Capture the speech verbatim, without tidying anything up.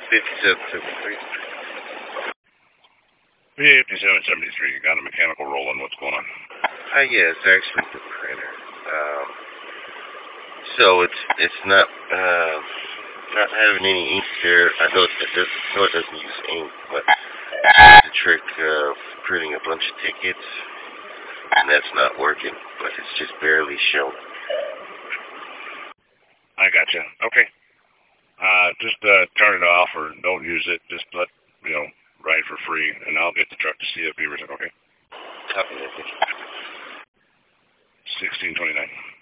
fifty-seven seventy-three. fifty-seven seventy-three. You got a mechanical rolling. What's going on? Uh, yeah, it's actually the printer. Um, so it's it's not uh, not having any ink there. I know it, it, does, know it doesn't use ink, but it's the trick of printing a bunch of tickets, and that's not working. But it's just barely showing. I gotcha. Okay. Uh, just uh, turn it off or don't use it. Just let you know ride for free, and I'll get the truck to see if Beaverton. Okay. Copy that. sixteen twenty-nine.